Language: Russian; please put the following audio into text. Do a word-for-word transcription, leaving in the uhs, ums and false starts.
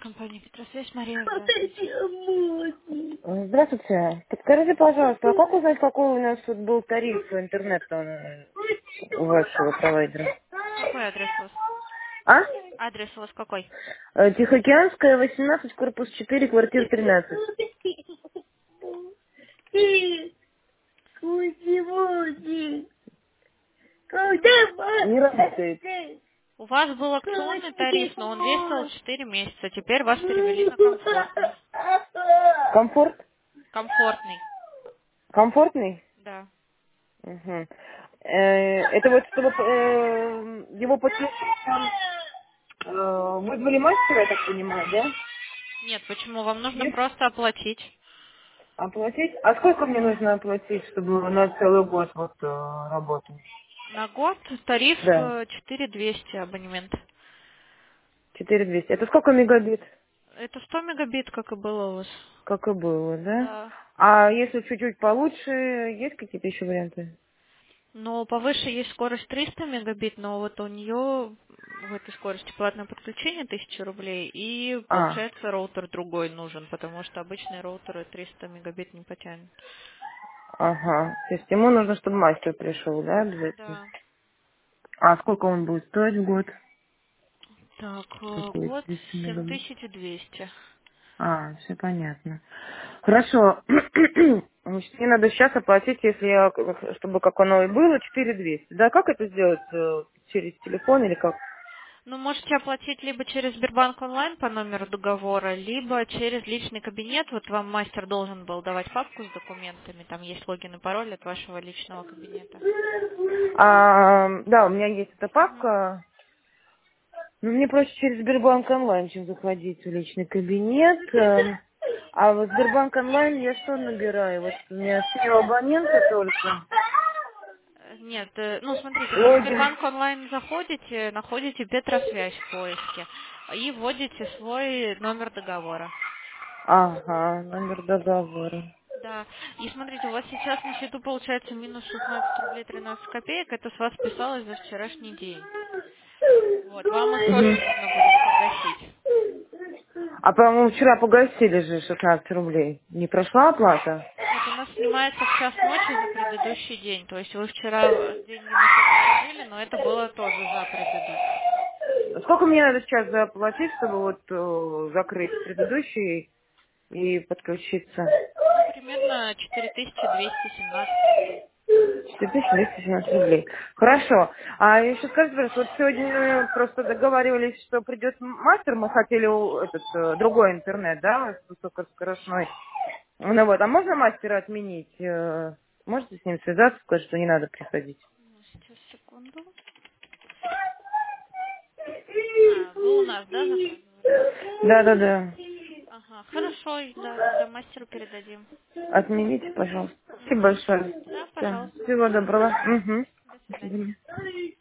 Компания Петросвязь, Мария, здравствуйте. Здравствуйте. Подскажите, пожалуйста, а как узнать, какой у нас тут был тариф интернета э, у вашего провайдера? Какой адрес у вас? А? Адрес у вас какой? Э, Тихоокеанская, восемнадцать, корпус четыре, квартира тринадцать. Не работает. У вас был акционный тариф, но он действовал четыре месяца. Теперь вас перевели на комфортный. Комфорт? Комфортный, Комфортный? да. Мгм. Э, Это вот, чтобы э, его подключить, там, э, вызвали мастера, я так понимаю, да? Нет, почему? Вам нужно Нет? просто оплатить. Оплатить? А сколько мне нужно оплатить, чтобы на целый год вот э, работать? На год тариф Да, э, четыре двести абонемент. четыре двести. Это сколько мегабит? Это сто мегабит, как и было у вас. Как и было, да? Да. А если чуть-чуть получше, есть какие-то еще варианты? Но повыше есть скорость триста мегабит, но вот у нее в этой скорости платное подключение тысяча рублей, и А, получается роутер другой нужен, потому что обычные роутеры триста мегабит не потянут. ага. То есть ему нужно, чтобы мастер пришел, да, обязательно? Да. А сколько он будет стоить в год? Так, э, Такой год триста семь мегабит. тысяч двести. А, все понятно. Хорошо. Значит, мне надо сейчас оплатить, если я, чтобы как оно и было, четыре двести. Да, как это сделать? э, Через телефон или как? Ну, можете оплатить либо через Сбербанк онлайн по номеру договора, либо через личный кабинет. Вот вам мастер должен был давать папку с документами, там есть логин и пароль от вашего личного кабинета. А, да, у меня есть эта Мгм. папка. Но мне проще через Сбербанк онлайн, чем заходить в личный кабинет. Эм, А в Сбербанк онлайн я что набираю? Вот у меня все абоненты только. Э, Нет, э, ну смотрите, вы в Логин. Сбербанк онлайн заходите, находите Петросвязь в поиске и вводите свой номер договора. Ага, номер договора. Да, и смотрите, у вас сейчас на счету получается минус шестнадцать рублей тринадцать копеек, это с вас списалось за вчерашний день. Вот, вам их тоже Мгм. нужно будет погасить. А, по-моему, вчера погасили же шестнадцать рублей. Не прошла оплата? Нет, у нас снимается в час ночи за предыдущий день, то есть вы вчера э, деньги на счет положили, но это было тоже за предыдущий. Сколько мне надо сейчас заплатить, чтобы вот э, закрыть предыдущий и подключиться? Ну, примерно четыре тысячи двести семнадцать рублей. четыре тысячи двести семнадцать рублей. Хорошо. А еще скажите, пожалуйста, вот сегодня мы просто договаривались, что придет мастер, мы хотели у- этот э, другой интернет, да, высокоскоростной. Ну вот, а можно мастера отменить? Э, Можете с ним связаться, сказать, что не надо приходить? Ну, сейчас, секунду. А, вы у нас, да, заказывали? Да, да, да. Ага, хорошо, и да, тогда мастеру передадим. Отмените, пожалуйста. Спасибо Угу. большое. Да, Всё. пожалуйста. Всего доброго. Угу. До До свидания. свидания.